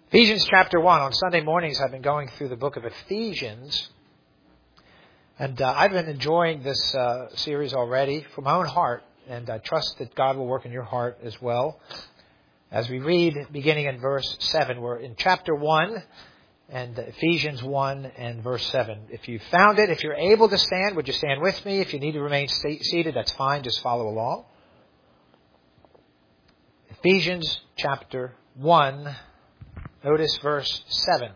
Ephesians chapter 1. On Sunday mornings, I've been going through the book of Ephesians. And I've been enjoying this series already from my own heart. And I trust that God will work in your heart as well. As we read, beginning in verse 7, we're in chapter 1 and Ephesians 1 and verse 7. If you found it, if you're able to stand, would you stand with me? If you need to remain seated, that's fine. Just follow along. Ephesians chapter 1. Notice verse 7.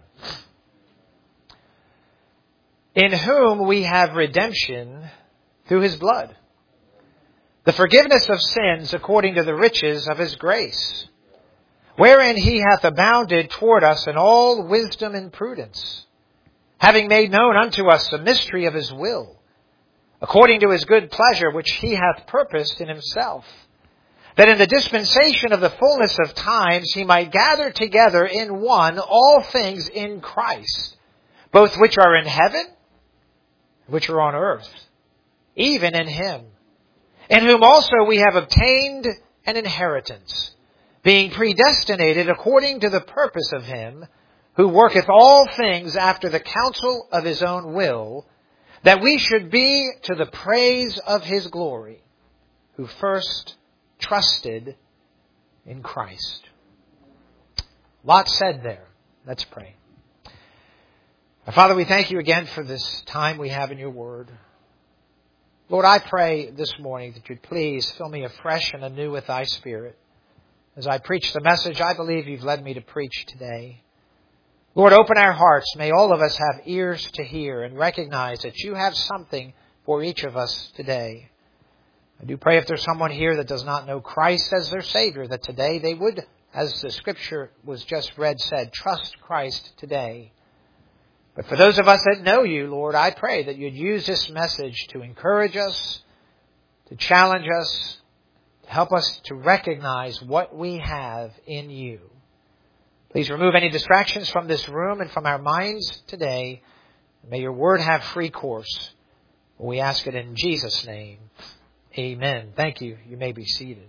In whom we have redemption through His blood, the forgiveness of sins according to the riches of His grace, wherein He hath abounded toward us in all wisdom and prudence, having made known unto us the mystery of His will, according to His good pleasure which He hath purposed in Himself, that in the dispensation of the fullness of times He might gather together in one all things in Christ, both which are in heaven, which are on earth, even in Him, in whom also we have obtained an inheritance, being predestinated according to the purpose of Him, who worketh all things after the counsel of His own will, that we should be to the praise of His glory, who first trusted in Christ. Lot said there. Let's pray. Our Father, we thank You again for this time we have in Your Word. Lord, I pray this morning that You'd please fill me afresh and anew with Thy Spirit. As I preach the message I believe You've led me to preach today. Lord, open our hearts. May all of us have ears to hear and recognize that You have something for each of us today. I do pray if there's someone here that does not know Christ as their Savior, that today they would, as the Scripture was just read, said, trust Christ today. But for those of us that know You, Lord, I pray that You'd use this message to encourage us, to challenge us, to help us to recognize what we have in You. Please remove any distractions from this room and from our minds today. May Your Word have free course. We ask it in Jesus' name. Amen. Thank you. You may be seated.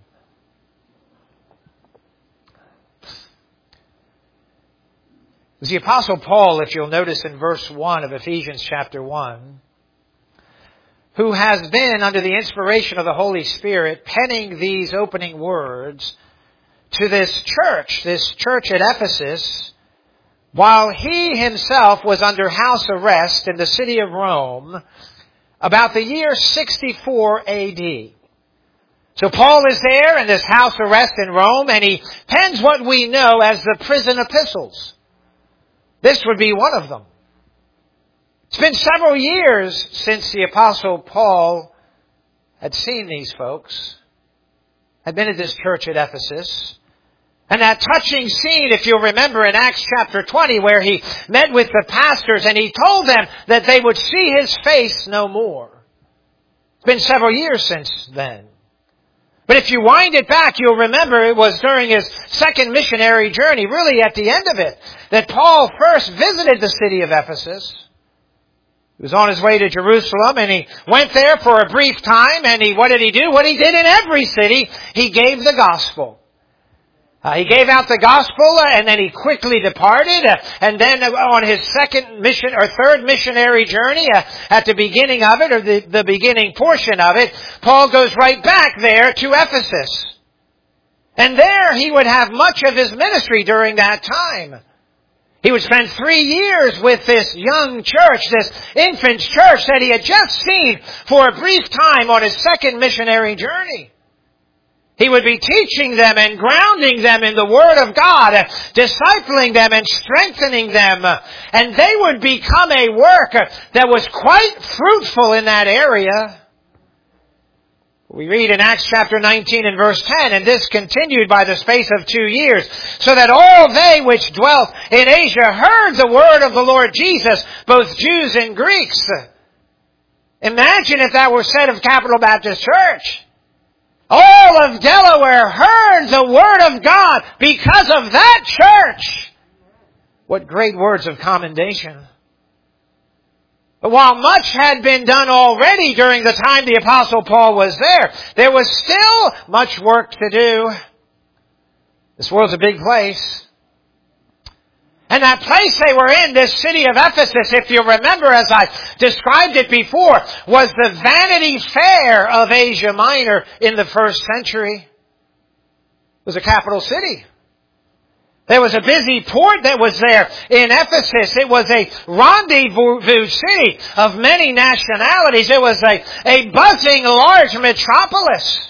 It was the Apostle Paul, if you'll notice in verse 1 of Ephesians chapter 1, who has been, under the inspiration of the Holy Spirit, penning these opening words to this church at Ephesus, while he himself was under house arrest in the city of Rome, about the year 64 A.D. So Paul is there in this house arrest in Rome, and he pens what we know as the prison epistles. This would be one of them. It's been several years since the Apostle Paul had seen these folks, had been at this church at Ephesus. And that touching scene, if you'll remember in Acts chapter 20, where he met with the pastors and he told them that they would see his face no more. It's been several years since then. But if you wind it back, you'll remember it was during his second missionary journey, really at the end of it, that Paul first visited the city of Ephesus. He was on his way to Jerusalem, and he went there for a brief time, and what did he do? What he did in every city, he gave the gospel. He gave out the gospel, and then he quickly departed. And then on his second mission or third missionary journey, at the beginning of it, or the beginning portion of it, Paul goes right back there to Ephesus. And there he would have much of his ministry during that time. He would spend 3 years with this young church, this infant church that he had just seen for a brief time on his second missionary journey. He would be teaching them and grounding them in the Word of God, discipling them and strengthening them. And they would become a work that was quite fruitful in that area. We read in Acts chapter 19 and verse 10, and this continued by the space of 2 years, so that all they which dwelt in Asia heard the word of the Lord Jesus, both Jews and Greeks. Imagine if that were said of Capital Baptist Church. All of Delaware heard the Word of God because of that church. What great words of commendation. But while much had been done already during the time the Apostle Paul was there was still much work to do. This world's a big place. And that place they were in, this city of Ephesus, if you remember as I described it before, was the Vanity Fair of Asia Minor in the first century. It was a capital city. There was a busy port that was there in Ephesus. It was a rendezvous city of many nationalities. It was a buzzing large metropolis.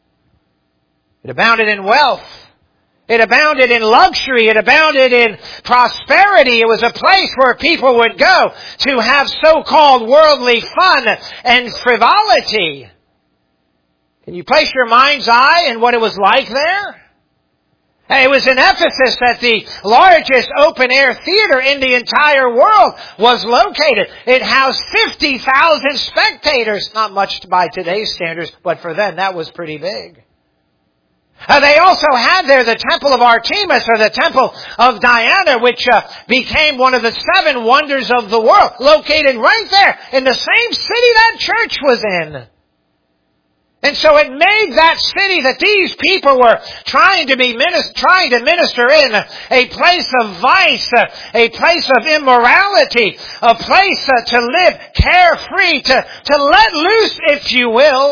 It abounded in wealth. It abounded in luxury. It abounded in prosperity. It was a place where people would go to have so-called worldly fun and frivolity. Can you place your mind's eye in what it was like there? It was in Ephesus that the largest open-air theater in the entire world was located. It housed 50,000 spectators. Not much by today's standards, but for then that was pretty big. They also had there the Temple of Artemis, or the Temple of Diana, which became one of the 7 wonders of the world, located right there in the same city that church was in. And so it made that city that these people were trying to minister in a place of vice, a place of immorality, a place to live carefree, to let loose, if you will.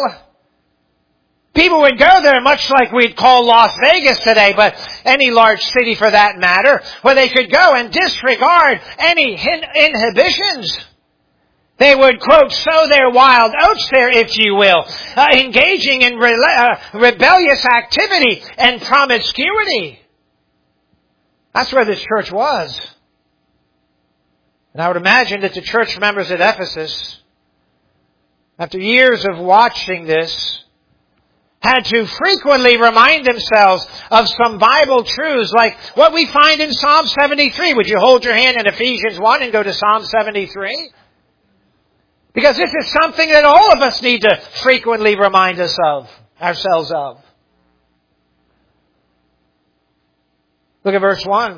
People would go there much like we'd call Las Vegas today, but any large city for that matter, where they could go and disregard any inhibitions. They would, quote, sow their wild oats there, if you will, engaging in rebellious activity and promiscuity. That's where this church was. And I would imagine that the church members at Ephesus, after years of watching this, had to frequently remind themselves of some Bible truths like what we find in Psalm 73. Would you hold your hand in Ephesians 1 and go to Psalm 73? Because this is something that all of us need to frequently remind ourselves of. Look at verse 1.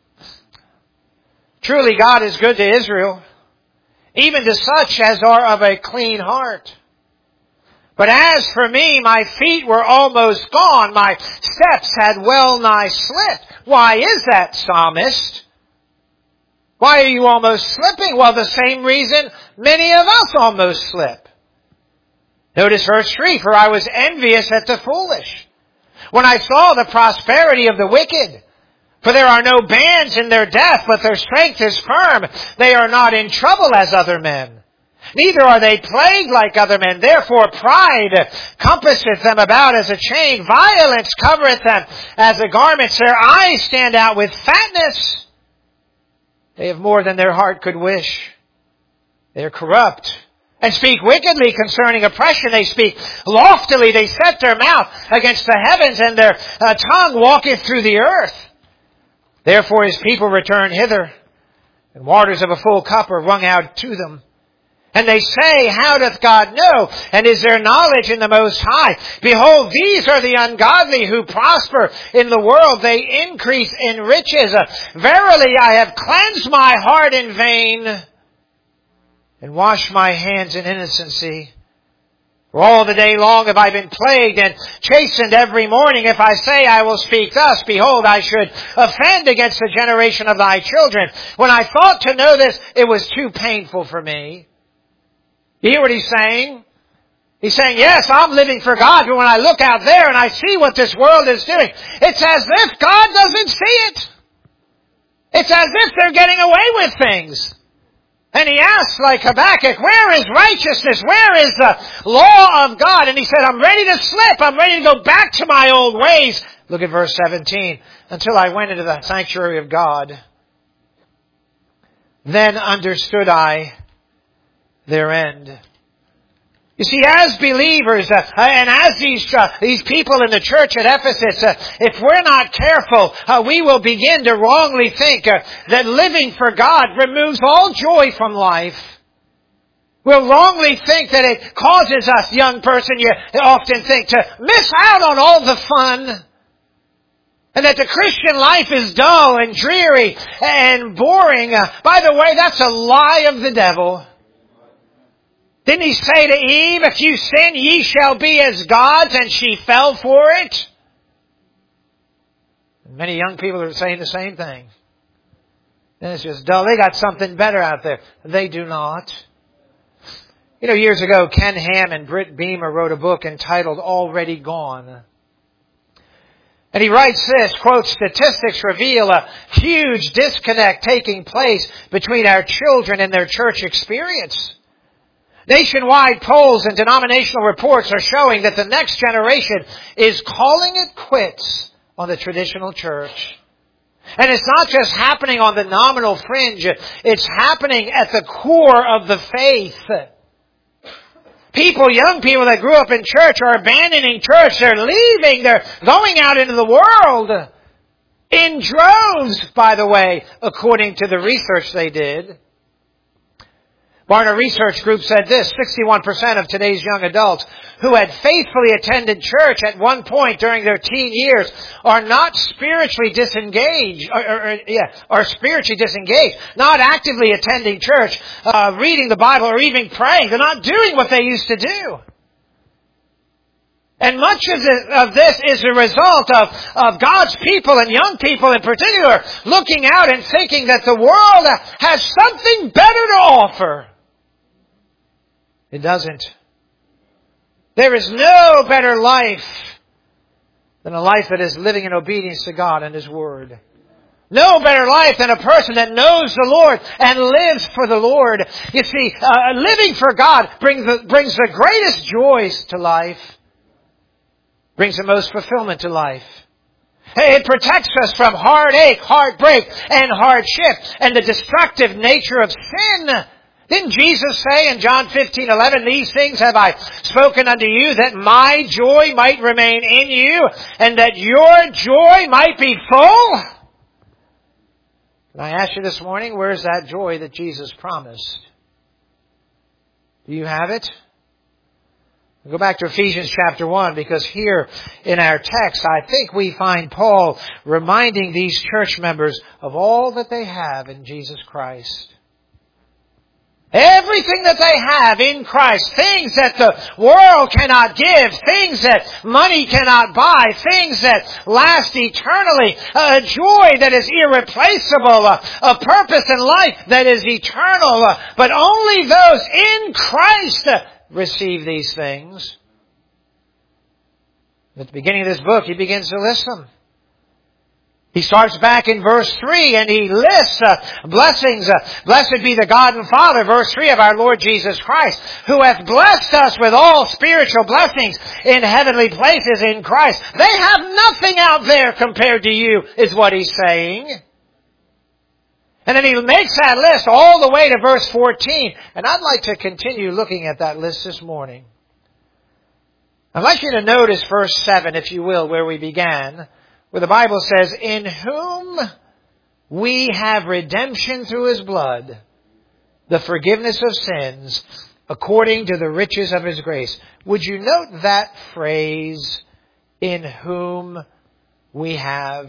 Truly God is good to Israel, even to such as are of a clean heart. But as for me, my feet were almost gone. My steps had well nigh slipped. Why is that, psalmist? Why are you almost slipping? Well, the same reason many of us almost slip. Notice verse 3, for I was envious at the foolish, when I saw the prosperity of the wicked. For there are no bands in their death, but their strength is firm. They are not in trouble as other men. Neither are they plagued like other men. Therefore pride compasseth them about as a chain. Violence covereth them as a garment. Their eyes stand out with fatness. They have more than their heart could wish. They are corrupt and speak wickedly concerning oppression. They speak loftily. They set their mouth against the heavens, and their tongue walketh through the earth. Therefore his people return hither, and waters of a full cup are wrung out to them. And they say, how doth God know? And is there knowledge in the Most High? Behold, these are the ungodly who prosper in the world. They increase in riches. Verily, I have cleansed my heart in vain and washed my hands in innocency. For all the day long have I been plagued and chastened every morning. If I say I will speak thus, behold, I should offend against the generation of thy children. When I thought to know this, it was too painful for me. You hear what he's saying? He's saying, yes, I'm living for God, but when I look out there and I see what this world is doing, it's as if God doesn't see it. It's as if they're getting away with things. And he asks, like Habakkuk, where is righteousness? Where is the law of God? And he said, I'm ready to slip. I'm ready to go back to my old ways. Look at verse 17. Until I went into the sanctuary of God, then understood I their end. You see, as believers, and as these people in the church at Ephesus, if we're not careful, we will begin to wrongly think that living for God removes all joy from life. We'll wrongly think that it causes us, young person, you often think, to miss out on all the fun. And that the Christian life is dull and dreary and boring. By the way, that's a lie of the devil. Didn't he say to Eve, if you sin, ye shall be as gods, and she fell for it? And many young people are saying the same thing. And it's just dull. They got something better out there. They do not. You know, years ago, Ken Ham and Britt Beamer wrote a book entitled Already Gone. And he writes this, quote, statistics reveal a huge disconnect taking place between our children and their church experience. Nationwide polls and denominational reports are showing that the next generation is calling it quits on the traditional church. And it's not just happening on the nominal fringe, it's happening at the core of the faith. People, young people that grew up in church are abandoning church. They're leaving. They're going out into the world. In droves, by the way, according to the research they did. Barna Research Group said this, 61% of today's young adults who had faithfully attended church at one point during their teen years are not spiritually disengaged, are spiritually disengaged, not actively attending church, reading the Bible, or even praying. They're not doing what they used to do. And much of this is a result of God's people and young people in particular looking out and thinking that the world has something better to offer. It doesn't. There is no better life than a life that is living in obedience to God and His Word. No better life than a person that knows the Lord and lives for the Lord. You see, living for God brings the greatest joys to life. Brings the most fulfillment to life. It protects us from heartache, heartbreak, and hardship, and the destructive nature of sin. Didn't Jesus say in John 15:11, these things have I spoken unto you, that my joy might remain in you, and that your joy might be full? Can I ask you this morning, where's that joy that Jesus promised? Do you have it? Go back to Ephesians chapter 1, because here in our text, I think we find Paul reminding these church members of all that they have in Jesus Christ. Everything that they have in Christ, things that the world cannot give, things that money cannot buy, things that last eternally, a joy that is irreplaceable, a purpose in life that is eternal, but only those in Christ receive these things. At the beginning of this book, he begins to list them. He starts back in verse 3 and he lists blessings. Blessed be the God and Father, verse 3, of our Lord Jesus Christ, who hath blessed us with all spiritual blessings in heavenly places in Christ. They have nothing out there compared to you, is what he's saying. And then he makes that list all the way to verse 14. And I'd like to continue looking at that list this morning. I'd like you to notice verse 7, if you will, where we began, where the Bible says, in whom we have redemption through His blood, the forgiveness of sins, according to the riches of His grace. Would you note that phrase, in whom we have?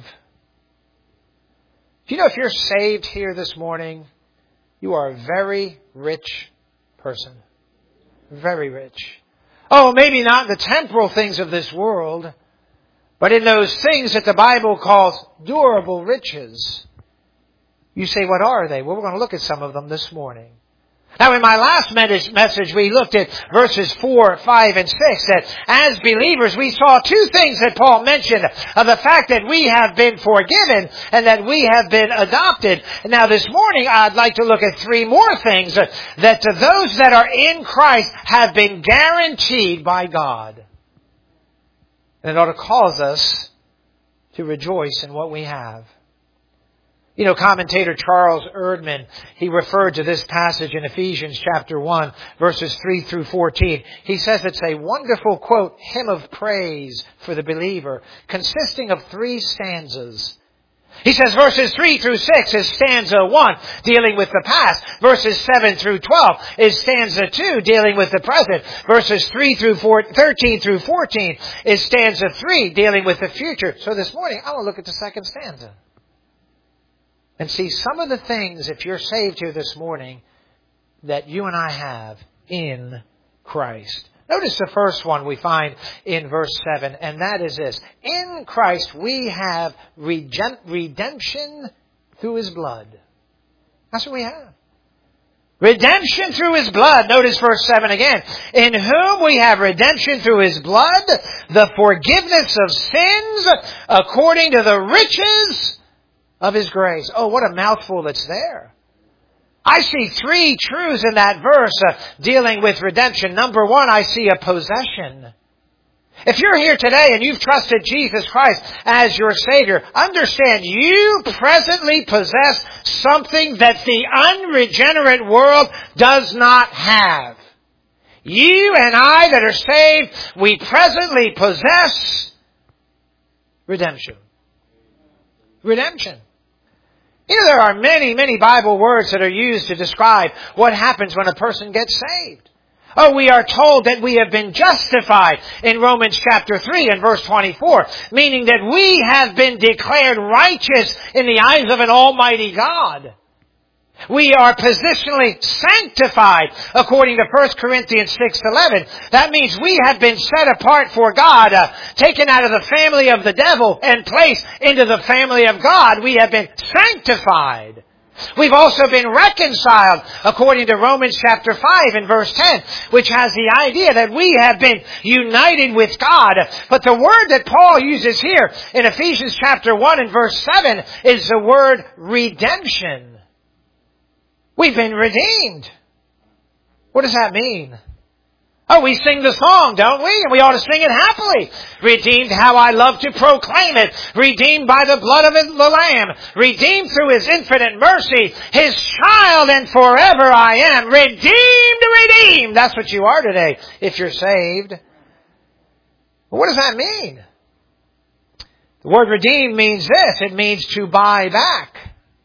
Do you know if you're saved here this morning, you are a very rich person. Very rich. Oh, maybe not in the temporal things of this world, but in those things that the Bible calls durable riches. You say, what are they? Well, we're going to look at some of them this morning. Now, in my last message, we looked at verses 4, 5, and 6, that as believers, we saw two things that Paul mentioned, of the fact that we have been forgiven and that we have been adopted. Now, this morning, I'd like to look at three more things that to those that are in Christ have been guaranteed by God. And it ought to cause us to rejoice in what we have. You know, commentator Charles Erdman, he referred to this passage in Ephesians chapter 1, verses 3 through 14. He says it's a wonderful, quote, hymn of praise for the believer, consisting of three stanzas. He says verses 3 through 6 is stanza 1, dealing with the past. Verses 7 through 12 is stanza 2, dealing with the present. Verses 13 through 14 is stanza 3, dealing with the future. So this morning, I want to look at the second stanza and see some of the things, if you're saved here this morning, that you and I have in Christ. Notice the first one we find in verse 7, and that is this. In Christ we have redemption through His blood. That's what we have. Redemption through His blood. Notice verse 7 again. In whom we have redemption through His blood, the forgiveness of sins, according to the riches of His grace. Oh, what a mouthful that's there. I see three truths in that verse dealing with redemption. Number one, I see a possession. If you're here today and you've trusted Jesus Christ as your Savior, understand you presently possess something that the unregenerate world does not have. You and I that are saved, we presently possess redemption. Redemption. You know, there are many, many Bible words that are used to describe what happens when a person gets saved. Oh, we are told that we have been justified in Romans chapter 3 and verse 24, meaning that we have been declared righteous in the eyes of an almighty God. We are positionally sanctified according to 1 Corinthians 6:11. That means we have been set apart for God, taken out of the family of the devil and placed into the family of God. We have been sanctified. We've also been reconciled according to Romans chapter 5 and verse 10, which has the idea that we have been united with God. But the word that Paul uses here in Ephesians chapter 1 and verse 7 is the word redemption. We've been redeemed. What does that mean? Oh, we sing the song, don't we? And we ought to sing it happily. Redeemed, how I love to proclaim it. Redeemed by the blood of the Lamb. Redeemed through His infinite mercy. His child and forever I am. Redeemed. That's what you are today if you're saved. Well, what does that mean? The word redeemed means this. It means to buy back.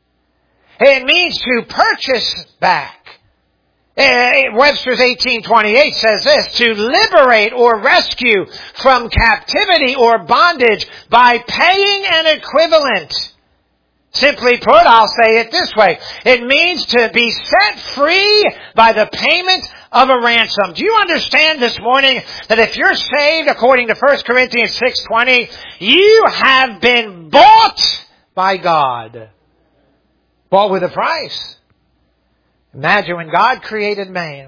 It means to purchase back. Webster's 1828 says this, to liberate or rescue from captivity or bondage by paying an equivalent. Simply put, I'll say it this way. It means to be set free by the payment of a ransom. Do you understand this morning that if you're saved according to 1 Corinthians 6:20, you have been bought by God. Bought with a price. Imagine when God created man,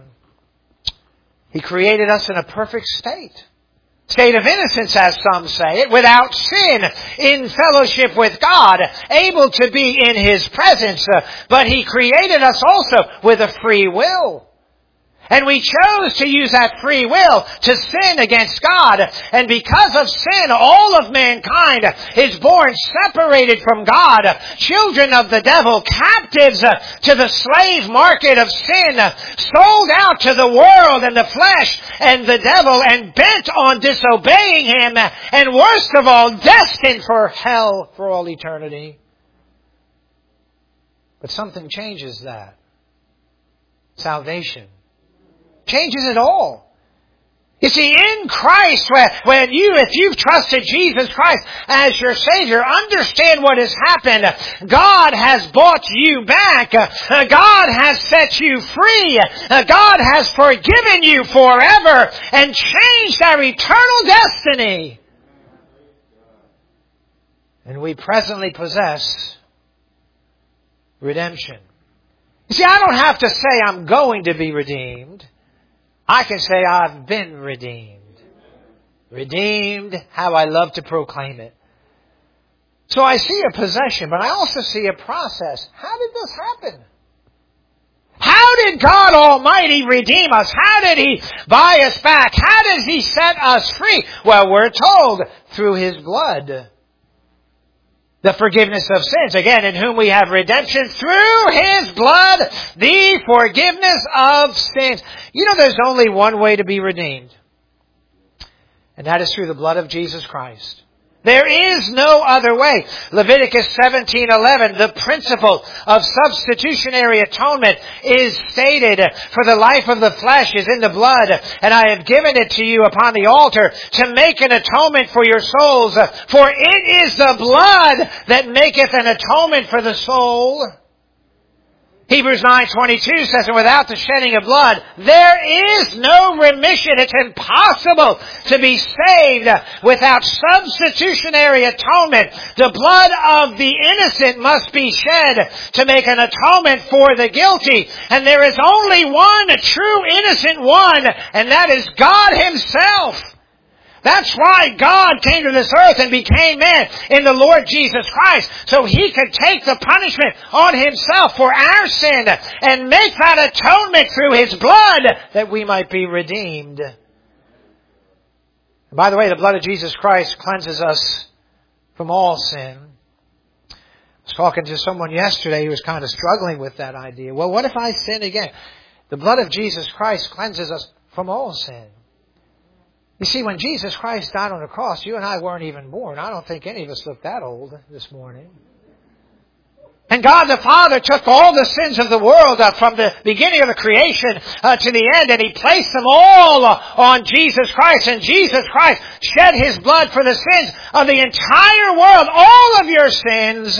He created us in a perfect state. State of innocence, as some say it, without sin, in fellowship with God, able to be in His presence. But He created us also with a free will. And we chose to use that free will to sin against God. And because of sin, all of mankind is born separated from God, children of the devil, captives to the slave market of sin, sold out to the world and the flesh and the devil, and bent on disobeying Him, and worst of all, destined for hell for all eternity. But something changes that. Salvation. Changes it all. You see, in Christ, if you've trusted Jesus Christ as your Savior, understand what has happened. God has bought you back. God has set you free. God has forgiven you forever and changed our eternal destiny. And we presently possess redemption. You see, I don't have to say I'm going to be redeemed. I can say I've been redeemed. Redeemed, how I love to proclaim it. So I see a possession, but I also see a process. How did this happen? How did God Almighty redeem us? How did He buy us back? How did He set us free? Well, we're told through His blood. The forgiveness of sins. Again, in whom we have redemption through His blood, the forgiveness of sins. You know, there's only one way to be redeemed. And that is through the blood of Jesus Christ. There is no other way. Leviticus 17:11, the principle of substitutionary atonement is stated, for the life of the flesh is in the blood, and I have given it to you upon the altar to make an atonement for your souls, for it is the blood that maketh an atonement for the soul. Hebrews 9:22 says, and without the shedding of blood, there is no remission. It's impossible to be saved without substitutionary atonement. The blood of the innocent must be shed to make an atonement for the guilty. And there is only one true innocent one, and that is God Himself. That's why God came to this earth and became man in the Lord Jesus Christ, so He could take the punishment on Himself for our sin and make that atonement through His blood that we might be redeemed. And by the way, the blood of Jesus Christ cleanses us from all sin. I was talking to someone yesterday who was kind of struggling with that idea. Well, what if I sin again? The blood of Jesus Christ cleanses us from all sin. You see, when Jesus Christ died on the cross, you and I weren't even born. I don't think any of us look that old this morning. And God the Father took all the sins of the world from the beginning of the creation to the end, and He placed them all on Jesus Christ. And Jesus Christ shed His blood for the sins of the entire world. All of your sins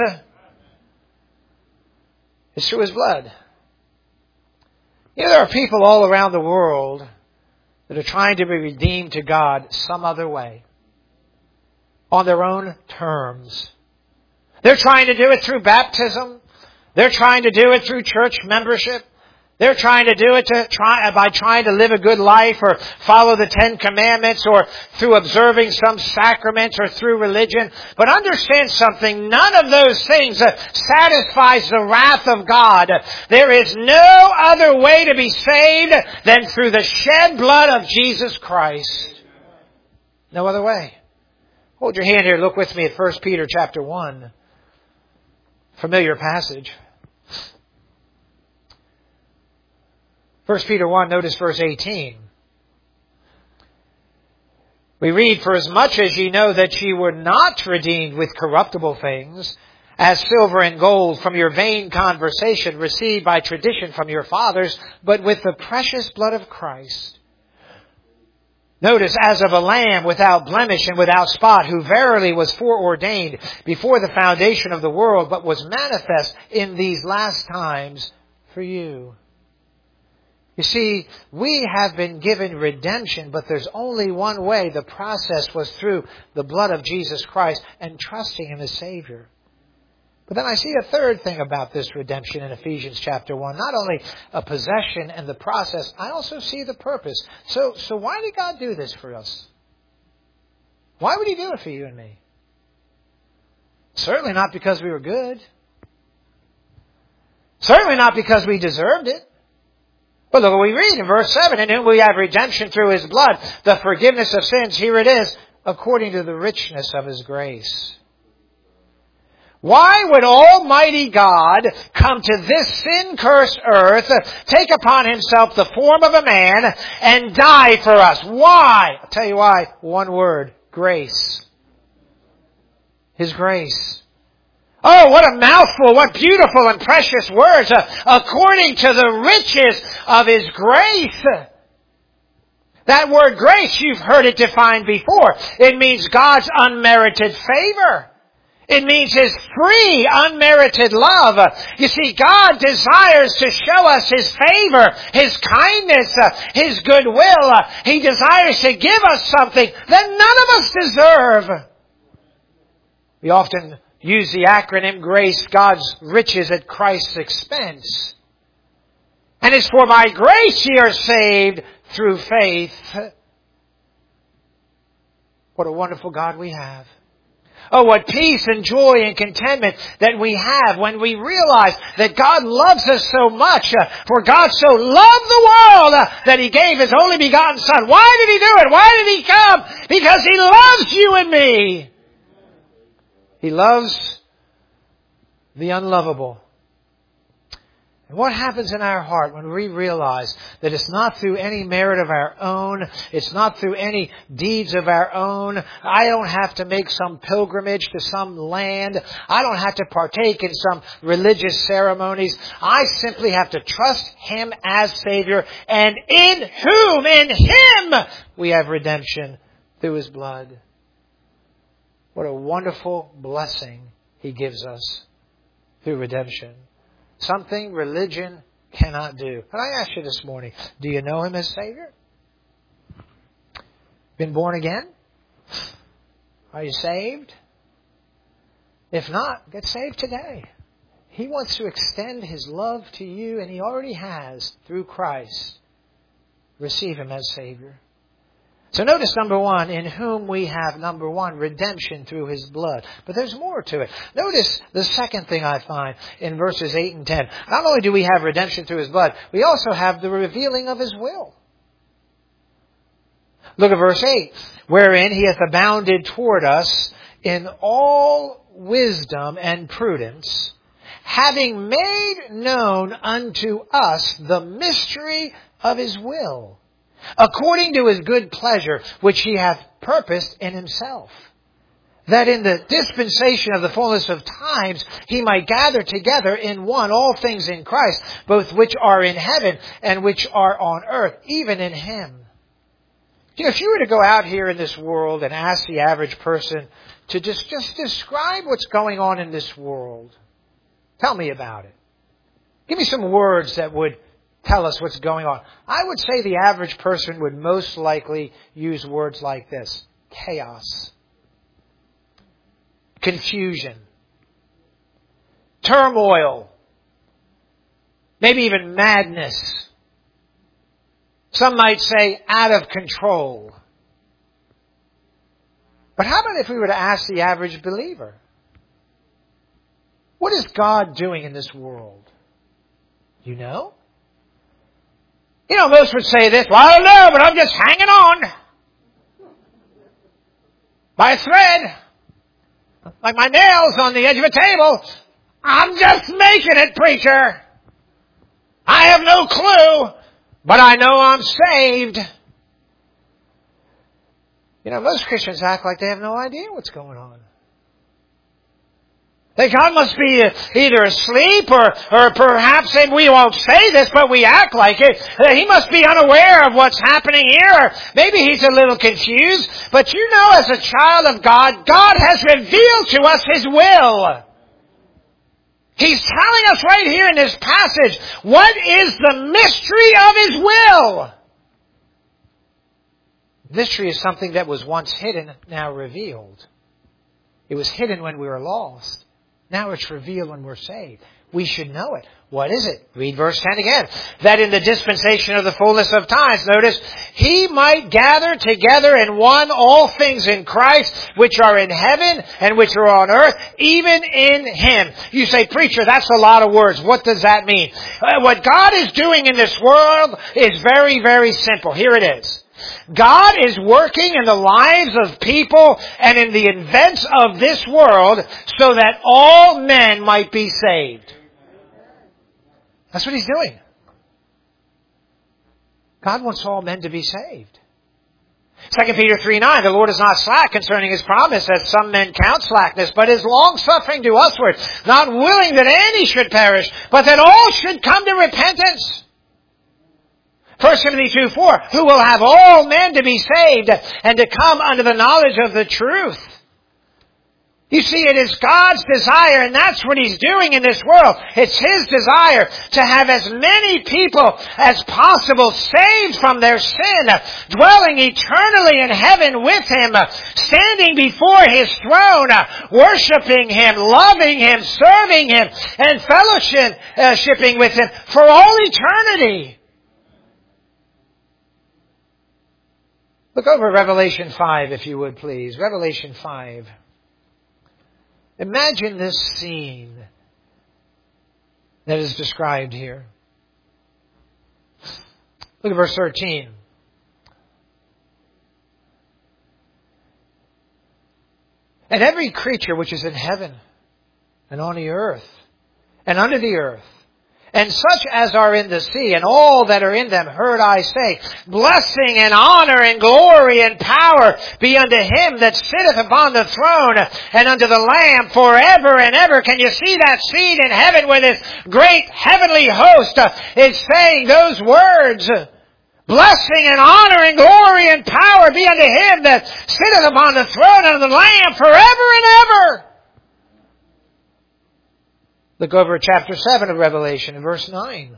is through His blood. You know, there are people all around the world that are trying to be redeemed to God some other way, on their own terms. They're trying to do it through baptism. They're trying to do it through church membership. They're trying to do it by trying to live a good life or follow the 10 Commandments or through observing some sacraments or through religion. But understand something, none of those things satisfies the wrath of God. There is no other way to be saved than through the shed blood of Jesus Christ. No other way. Hold your hand here, look with me at 1 Peter chapter 1. Familiar passage. 1 Peter 1, notice verse 18. We read, for as much as ye know that ye were not redeemed with corruptible things, as silver and gold from your vain conversation received by tradition from your fathers, but with the precious blood of Christ. Notice, as of a lamb without blemish and without spot, who verily was foreordained before the foundation of the world, but was manifest in these last times for you. You see, we have been given redemption, but there's only one way. The process was through the blood of Jesus Christ and trusting Him as Savior. But then I see a third thing about this redemption in Ephesians chapter 1. Not only a possession and the process, I also see the purpose. So why did God do this for us? Why would He do it for you and me? Certainly not because we were good. Certainly not because we deserved it. But look what we read in verse 7. In whom we have redemption through His blood, the forgiveness of sins. Here it is, according to the richness of His grace. Why would Almighty God come to this sin-cursed earth, take upon Himself the form of a man, and die for us? Why? I'll tell you why. One word. Grace. His grace. Oh, what a mouthful, what beautiful and precious words. According to the riches of His grace. That word grace, you've heard it defined before. It means God's unmerited favor. It means His free, unmerited love. You see, God desires to show us His favor, His kindness, His goodwill. He desires to give us something that none of us deserve. We often use the acronym GRACE, God's riches at Christ's expense. And it's for by grace ye are saved through faith. What a wonderful God we have. Oh, what peace and joy and contentment that we have when we realize that God loves us so much. For God so loved the world that He gave His only begotten Son. Why did He do it? Why did He come? Because He loves you and me. He loves the unlovable. And what happens in our heart when we realize that it's not through any merit of our own, it's not through any deeds of our own. I don't have to make some pilgrimage to some land. I don't have to partake in some religious ceremonies. I simply have to trust Him as Savior, and in Him, we have redemption through His blood. What a wonderful blessing He gives us through redemption. Something religion cannot do. And I ask you this morning, do you know Him as Savior? Been born again? Are you saved? If not, get saved today. He wants to extend His love to you, and He already has through Christ. Receive Him as Savior. So notice number one, in whom we have, number one, redemption through His blood. But there's more to it. Notice the second thing I find in verses 8 and 10. Not only do we have redemption through His blood, we also have the revealing of His will. Look at verse 8. Wherein He hath abounded toward us in all wisdom and prudence, having made known unto us the mystery of His will, according to His good pleasure, which He hath purposed in Himself, that in the dispensation of the fullness of times He might gather together in one all things in Christ, both which are in heaven and which are on earth, even in Him. You know, if you were to go out here in this world and ask the average person to just describe what's going on in this world, tell me about it. Give me some words that would tell us what's going on. I would say the average person would most likely use words like this: chaos, confusion, turmoil, maybe even madness. Some might say out of control. But how about if we were to ask the average believer, what is God doing in this world? You know? You know, most would say this: well, I don't know, but I'm just hanging on by a thread, like my nails on the edge of a table. I'm just making it, preacher. I have no clue, but I know I'm saved. You know, most Christians act like they have no idea what's going on. That God must be either asleep or perhaps, and we won't say this, but we act like it, that He must be unaware of what's happening here. Or maybe He's a little confused. But you know, as a child of God, God has revealed to us His will. He's telling us right here in this passage, what is the mystery of His will? Mystery is something that was once hidden, now revealed. It was hidden when we were lost. Now it's revealed when we're saved. We should know it. What is it? Read verse 10 again. That in the dispensation of the fullness of times, notice, He might gather together in one all things in Christ, which are in heaven and which are on earth, even in Him. You say, preacher, that's a lot of words. What does that mean? What God is doing in this world is very, very simple. Here it is. God is working in the lives of people and in the events of this world so that all men might be saved. That's what He's doing. God wants all men to be saved. 2 Peter 3:9, the Lord is not slack concerning His promise, as some men count slackness, but is long-suffering to usward, not willing that any should perish, but that all should come to repentance. 1 Timothy 2:4, who will have all men to be saved and to come unto the knowledge of the truth. You see, it is God's desire, and that's what He's doing in this world. It's His desire to have as many people as possible saved from their sin, dwelling eternally in heaven with Him, standing before His throne, worshiping Him, loving Him, serving Him, and fellowshipping with Him for all eternity. Look over Revelation 5, if you would, please. Revelation 5. Imagine this scene that is described here. Look at verse 13. And every creature which is in heaven and on the earth and under the earth, and such as are in the sea, and all that are in them, heard I say, blessing and honor and glory and power be unto Him that sitteth upon the throne and unto the Lamb forever and ever. Can you see that scene in heaven where this great heavenly host is saying those words? Blessing and honor and glory and power be unto Him that sitteth upon the throne and unto the Lamb forever and ever. Look over at chapter 7 of Revelation, verse 9.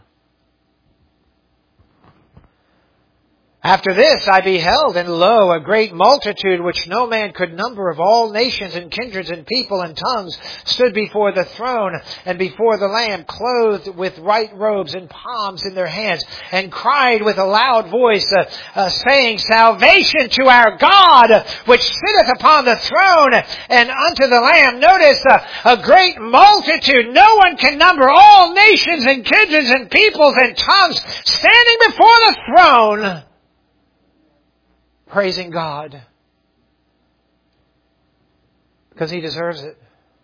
After this I beheld, and lo, a great multitude which no man could number, of all nations and kindreds and people and tongues, stood before the throne and before the Lamb, clothed with white robes and palms in their hands, and cried with a loud voice, saying, Salvation to our God, which sitteth upon the throne, and unto the Lamb. Notice a great multitude, no one can number, all nations and kindreds and peoples and tongues, standing before the throne, praising God, because He deserves it.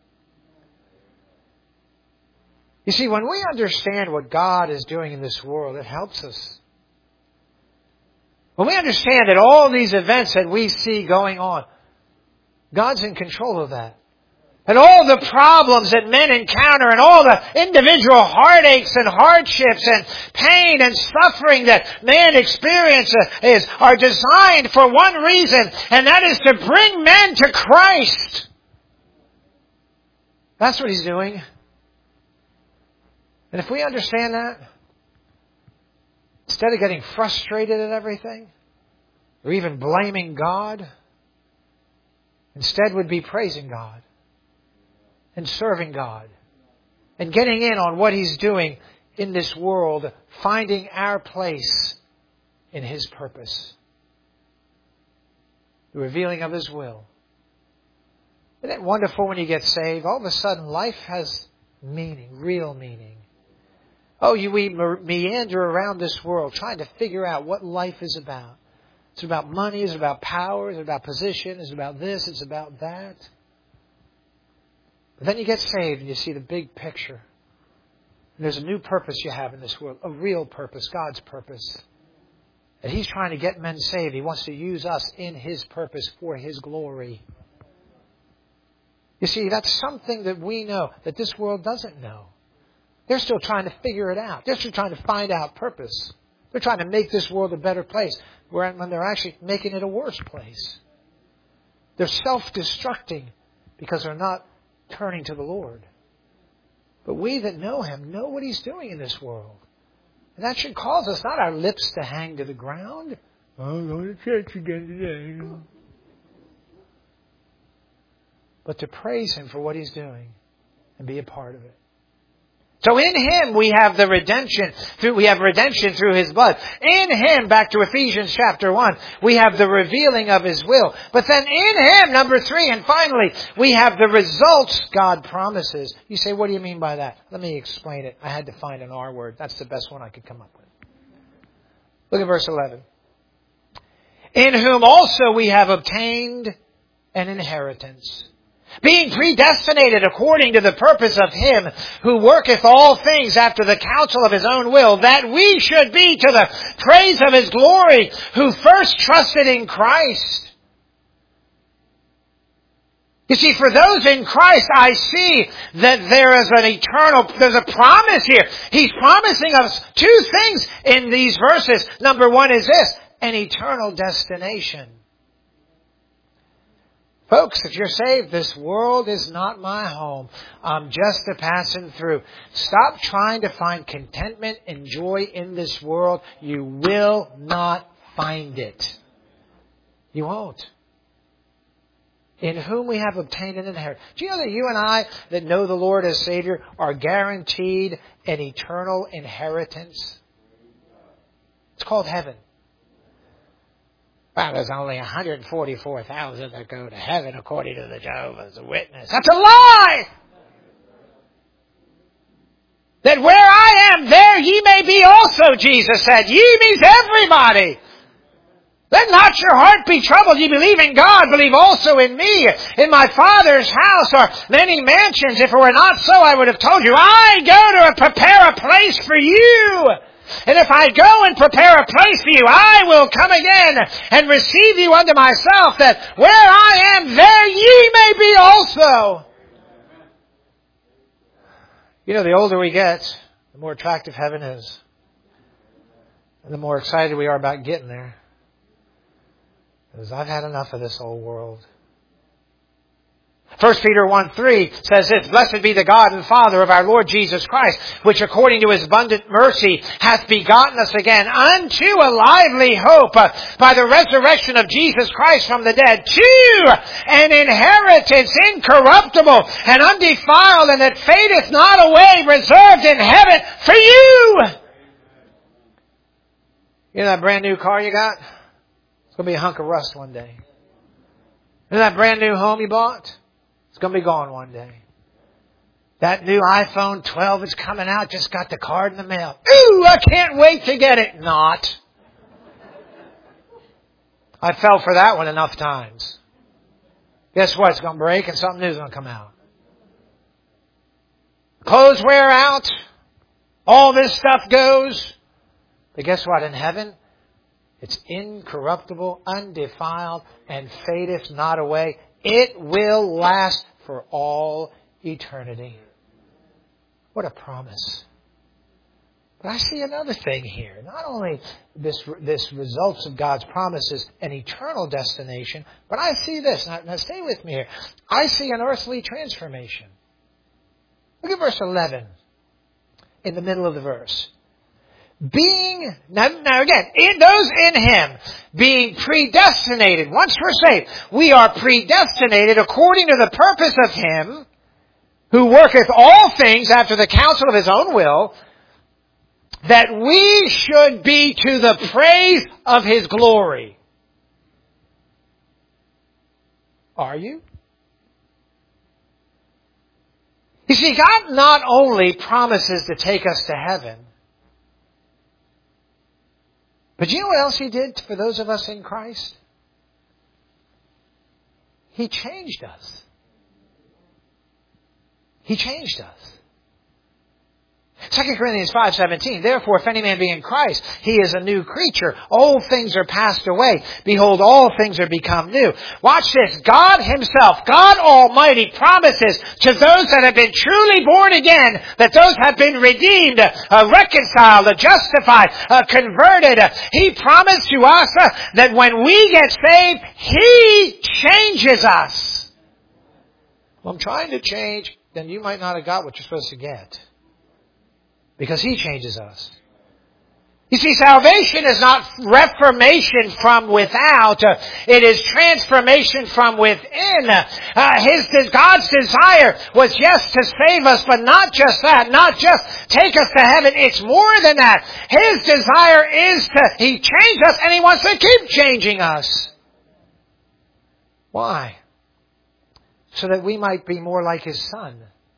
You see, when we understand what God is doing in this world, it helps us. When we understand that all these events that we see going on, God's in control of that. And all the problems that men encounter and all the individual heartaches and hardships and pain and suffering that man experiences are designed for one reason, and that is to bring men to Christ. That's what He's doing. And if we understand that, instead of getting frustrated at everything or even blaming God, instead would be praising God and serving God and getting in on what He's doing in this world, finding our place in His purpose, the revealing of His will. Isn't it wonderful when you get saved? All of a sudden life has meaning, real meaning. Oh, we meander around this world trying to figure out what life is about. It's about money, it's about power, it's about position, it's about this, it's about that. But then you get saved and you see the big picture. And there's a new purpose you have in this world, a real purpose, God's purpose. And He's trying to get men saved. He wants to use us in His purpose for His glory. You see, that's something that we know that this world doesn't know. They're still trying to figure it out. They're still trying to find out purpose. They're trying to make this world a better place when they're actually making it a worse place. They're self-destructing because they're not turning to the Lord. But we that know Him know what He's doing in this world. And that should cause us not our lips to hang to the ground. I'm going to church again today. But to praise Him for what He's doing and be a part of it. So in Him we have the redemption. We have redemption through His blood. In Him, back to Ephesians chapter 1, we have the revealing of His will. But then in Him, number 3, and finally, we have the results God promises. You say, what do you mean by that? Let me explain it. I had to find an R word. That's the best one I could come up with. Look at verse 11. In whom also we have obtained an inheritance, being predestinated according to the purpose of Him who worketh all things after the counsel of His own will, that we should be to the praise of His glory, who first trusted in Christ. You see, for those in Christ, I see that there's a promise here. He's promising us two things in these verses. Number one is this, an eternal destination. Folks, if you're saved, this world is not my home. I'm just a passing through. Stop trying to find contentment and joy in this world. You will not find it. You won't. In whom we have obtained an inheritance. Do you know that you and I that know the Lord as Savior are guaranteed an eternal inheritance? It's called heaven. Well, there's only 144,000 that go to heaven according to the Jehovah's Witness. That's a lie! That where I am, there ye may be also, Jesus said. Ye means everybody. Let not your heart be troubled. Ye believe in God, believe also in me. In my Father's house are many mansions. If it were not so, I would have told you. I go to prepare a place for you. And if I go and prepare a place for you, I will come again and receive you unto myself, that where I am, there ye may be also. You know, the older we get, the more attractive heaven is. And the more excited we are about getting there. Because I've had enough of this old world. 1 Peter 1:3 says this, Blessed be the God and Father of our Lord Jesus Christ, which according to His abundant mercy hath begotten us again unto a lively hope by the resurrection of Jesus Christ from the dead, to an inheritance incorruptible and undefiled, and that fadeth not away, reserved in heaven for you. You know that brand new car you got? It's going to be a hunk of rust one day. You know that brand new home you bought? It's going to be gone one day. That new iPhone 12 is coming out. Just got the card in the mail. Ooh, I can't wait to get it. Not. I fell for that one enough times. Guess what? It's going to break and something new is going to come out. Clothes wear out. All this stuff goes. But guess what? In heaven, it's incorruptible, undefiled, and fadeth not away. It will last for all eternity. What a promise. But I see another thing here. Not only this results of God's promises an eternal destination, but I see this. Now stay with me here. I see an earthly transformation. Look at verse 11 in the middle of the verse. Now again, those in Him, being predestinated, once we're saved, we are predestinated according to the purpose of Him who worketh all things after the counsel of His own will, that we should be to the praise of His glory. Are you? You see, God not only promises to take us to heaven, but you know what else He did for those of us in Christ? He changed us. He changed us. 2 Corinthians 5:17, Therefore, if any man be in Christ, he is a new creature. Old things are passed away. Behold, all things are become new. Watch this. God Himself, God Almighty, promises to those that have been truly born again, that those have been redeemed, reconciled, justified, converted. He promised to us that when we get saved, He changes us. Well, I'm trying to change, then you might not have got what you're supposed to get. Because He changes us. You see, salvation is not reformation from without. It is transformation from within. God's desire was, yes, to save us, but not just that. Not just take us to heaven. It's more than that. His desire is He changed us and He wants to keep changing us. Why? So that we might be more like His Son.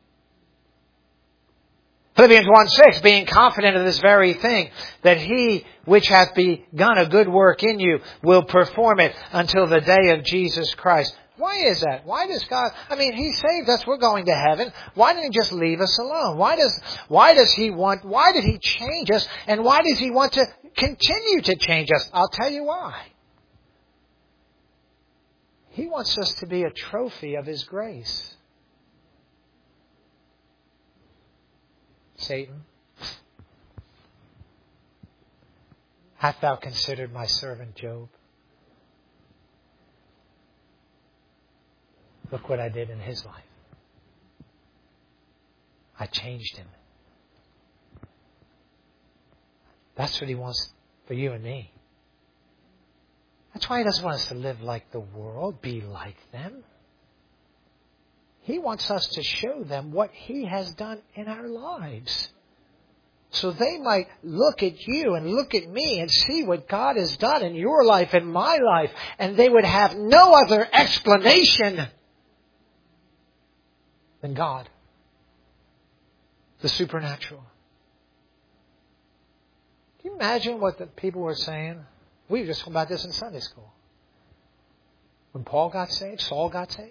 Philippians 1:6, being confident of this very thing, that He which hath begun a good work in you will perform it until the day of Jesus Christ. Why is that? Why does God, He saved us, we're going to heaven. Why didn't He just leave us alone? Why did He change us? And why does He want to continue to change us? I'll tell you why. He wants us to be a trophy of His grace. Satan, hast thou considered my servant Job? Look what I did in his life. I changed him. That's what He wants for you and me. That's why He doesn't want us to live like the world, be like them. He wants us to show them what He has done in our lives. So they might look at you and look at me and see what God has done in your life and my life. And they would have no other explanation than God. The supernatural. Can you imagine what the people were saying? We were just talking about this in Sunday school. When Paul got saved, Saul got saved.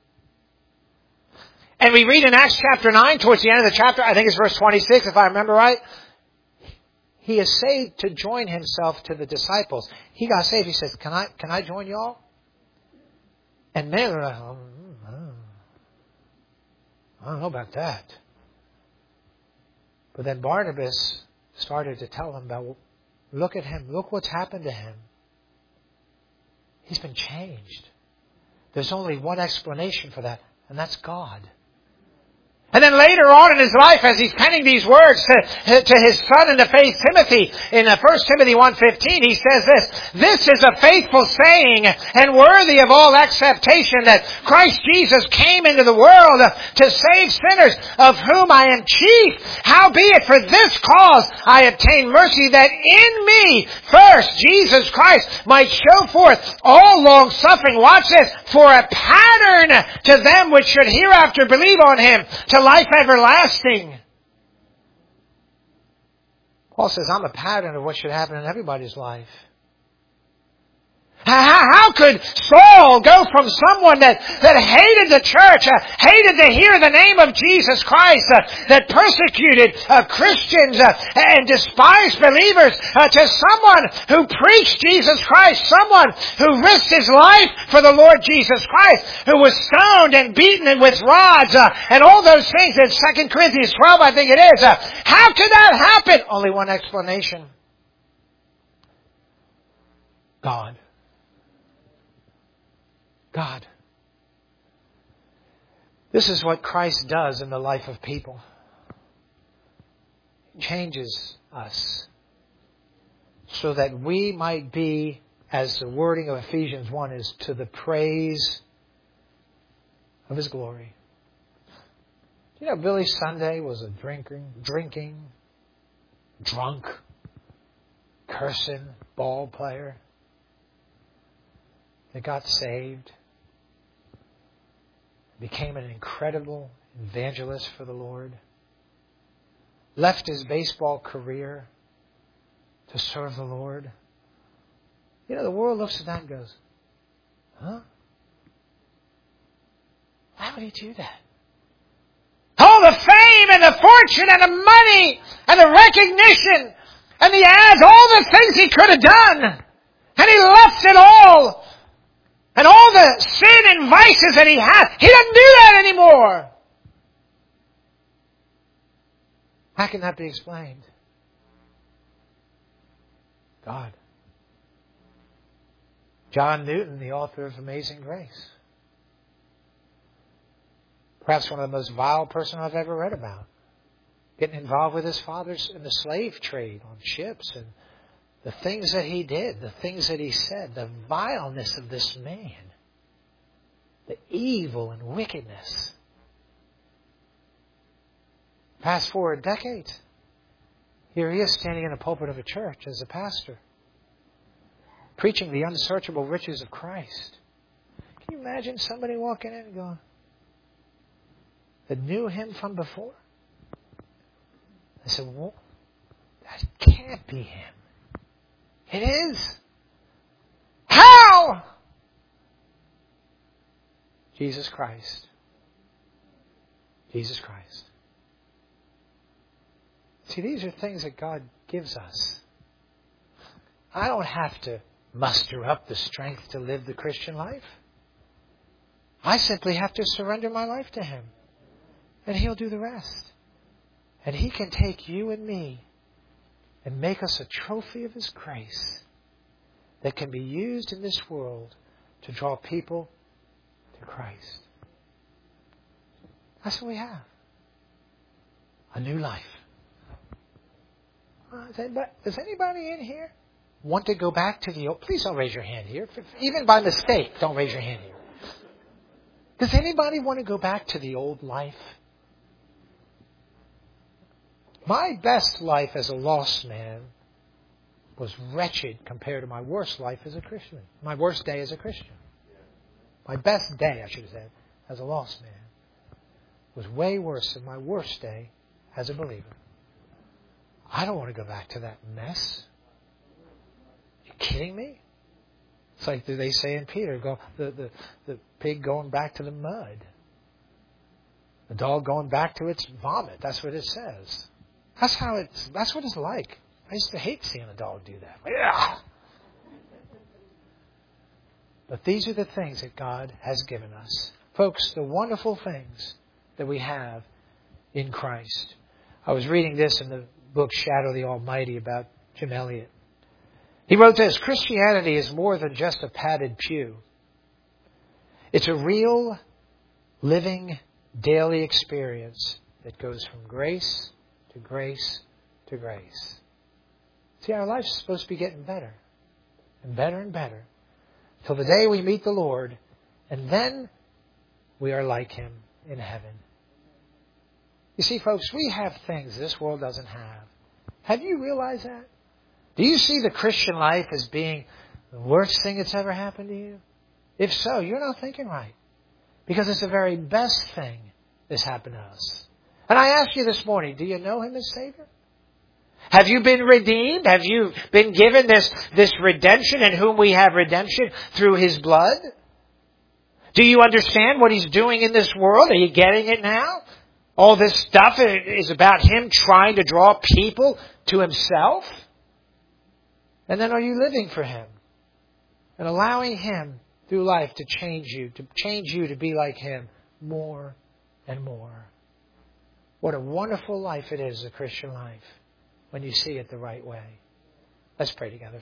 And we read in Acts chapter 9, towards the end of the chapter, I think it's verse 26, if I remember right. He is saved to join himself to the disciples. He got saved. He says, can I join y'all? And they're like, I don't know about that. But then Barnabas started to tell them about, well, look at him. Look what's happened to him. He's been changed. There's only one explanation for that. And that's God. And then later on in his life, as he's penning these words to his son in the faith, Timothy, in 1 Timothy 1:15, he says this is a faithful saying and worthy of all acceptation that Christ Jesus came into the world to save sinners, of whom I am chief. Howbeit for this cause I obtained mercy, that in me first Jesus Christ might show forth all long suffering. Watch this. For a pattern to them which should hereafter believe on him, to life everlasting. Paul says, I'm a pattern of what should happen in everybody's life. How could Saul go from someone that hated the church, hated to hear the name of Jesus Christ, that persecuted Christians and despised believers, to someone who preached Jesus Christ, someone who risked his life for the Lord Jesus Christ, who was stoned and beaten with rods, and all those things in 2 Corinthians 12, I think it is. How could that happen? Only one explanation. God. God. This is what Christ does in the life of people. He changes us so that we might be, as the wording of Ephesians 1 is, to the praise of His glory. You know, Billy Sunday was a drinking, drunk, cursing ball player that got saved, became an incredible evangelist for the Lord, left his baseball career to serve the Lord. You know, the world looks at that and goes, huh? Why would he do that? All the fame and the fortune and the money and the recognition and the ads, all the things he could have done. And he left it all. And all the sin and vices that he had, he doesn't do that anymore. How can that be explained? God. John Newton, the author of Amazing Grace. Perhaps one of the most vile person I've ever read about. Getting involved with his fathers in the slave trade on ships, and the things that he did, the things that he said, the vileness of this man, the evil and wickedness. Fast forward decades. Here he is standing in the pulpit of a church as a pastor, preaching the unsearchable riches of Christ. Can you imagine somebody walking in and going, that knew him from before? I said, well, that can't be him. It is. How? Jesus Christ. Jesus Christ. See, these are things that God gives us. I don't have to muster up the strength to live the Christian life. I simply have to surrender my life to Him. And He'll do the rest. And He can take you and me and make us a trophy of His grace that can be used in this world to draw people to Christ. That's what we have. A new life. Does anybody in here want to go back to the old? Please don't raise your hand here. Even by mistake, don't raise your hand here. Does anybody want to go back to the old life? My best life as a lost man was wretched compared to my worst life as a Christian. My worst day as a Christian. My best day, I should have said, as a lost man was way worse than my worst day as a believer. I don't want to go back to that mess. Are you kidding me? It's like they say in Peter, the pig going back to the mud. The dog going back to its vomit. That's what it says. That's what it's like. I used to hate seeing a dog do that. Yeah. But these are the things that God has given us. Folks, the wonderful things that we have in Christ. I was reading this in the book Shadow of the Almighty about Jim Elliot. He wrote this: Christianity is more than just a padded pew. It's a real living, daily experience that goes from grace to grace to grace. See, our life's supposed to be getting better and better and better till the day we meet the Lord, and then we are like Him in heaven. You see, folks, we have things this world doesn't have. Have you realized that? Do you see the Christian life as being the worst thing that's ever happened to you? If so, you're not thinking right. Because it's the very best thing that's happened to us. And I ask you this morning, do you know Him as Savior? Have you been redeemed? Have you been given this redemption, in whom we have redemption through His blood? Do you understand what He's doing in this world? Are you getting it now? All this stuff is about Him trying to draw people to Himself? And then are you living for Him? And allowing Him through life to change you to be like Him more and more. What a wonderful life it is, the Christian life, when you see it the right way. Let's pray together.